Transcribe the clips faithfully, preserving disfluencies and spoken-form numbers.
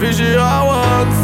réfugié à Wax.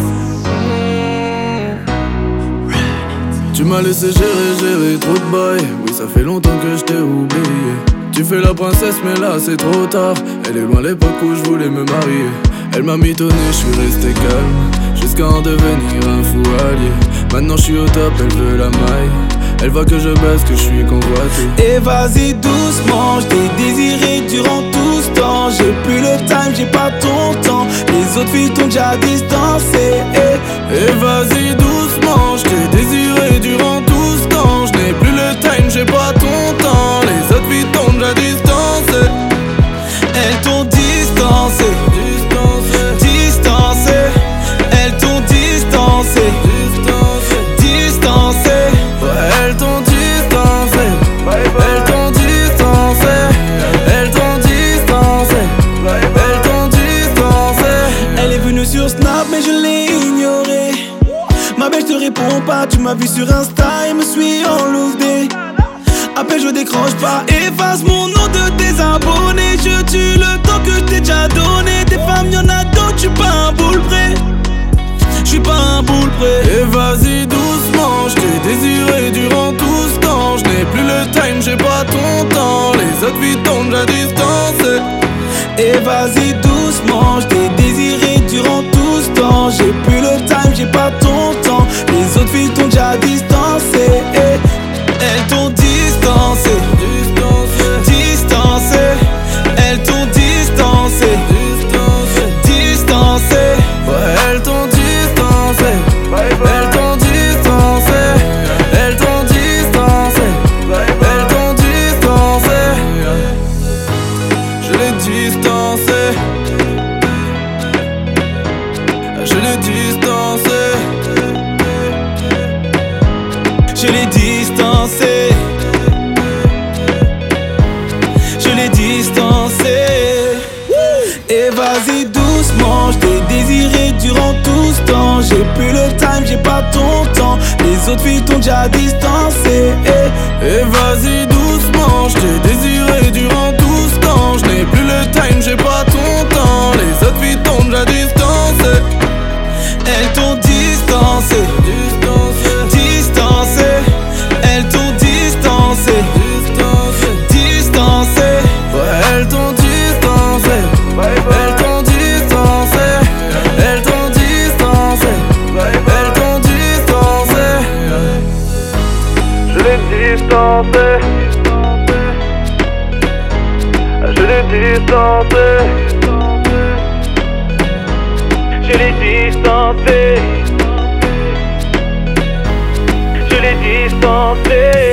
Mmh. Tu m'as laissé gérer, gérer trop de bail. Oui, ça fait longtemps que je t'ai oublié. Tu fais la princesse mais là c'est trop tard. Elle est loin l'époque où je voulais me marier. Elle m'a mitonné, je suis resté calme jusqu'à en devenir un fou allié. Maintenant je suis au top, elle veut la maille. Elle voit que je baisse, que je suis convoité. Et vas-y doucement, je t'ai désiré durant tout ce temps. J'ai plus le time, j'ai pas ton temps. Les autres filles t'ont déjà distancé. Et, et vas-y doucement, je t'ai désiré durant tout ce temps. Je n'ai plus le time, j'ai pas ton temps. Les autres filles t'ont déjà distancé. Elles t'ont distancé, Distancé, distancé. Elles t'ont distancé, distancé, distancé. elles t'ont distancé, elles t'ont distancé, elles t'ont distancé, elles t'ont distancé. Elle est venue sur Snap mais je l'ai ignorée. Ma belle je te réponds pas, tu m'as vu sur Insta et me suis enlevé. Appelle je décroche pas, efface mon nom de tes abonnés. Je tue le temps que je t'ai déjà donné. Des femmes y'en a d'autres, j'suis pas un boule prêt. J'suis pas un boule prêt. Et vas-y doucement, je t'ai désiré durant tout ce temps. Je n'ai plus le time, j'ai pas ton temps. Les autres filles t'ont déjà distancé. Et vas-y doucement, je t'ai désiré durant tout ce temps. J'ai plus le time, j'ai pas ton temps. Les autres filles t'ont déjà distancé. Et elles t'ont distancé, Distancé, distancé. Elles t'ont distancé, distancé, distancé. elles t'ont distancé, elles t'ont distancé, elles t'ont distancé, elles t'ont distancé. Je l'ai distancé, je l'ai distancé, Je l'ai distancé, je l'ai distancé. Et vas-y doucement, je t'ai désiré durant tout ce temps. J'ai plus le time, j'ai pas ton temps. Les autres filles t'ont déjà distancé. et vas-y doucement, je t'ai désiré durant tout ce temps. Je n'ai plus le time, j'ai pas ton temps. Les autres filles t'ont déjà distancé. Elles t'ont distancé, Distancé, distancé. Elles t'ont distancé, distancé, distancé. elles t'ont distancé, elles t'ont distancé, elles t'ont distancé, elles t'ont distancé. Je l'ai distancé, je l'ai distancé, Je l'ai distancé, je l'ai distancé.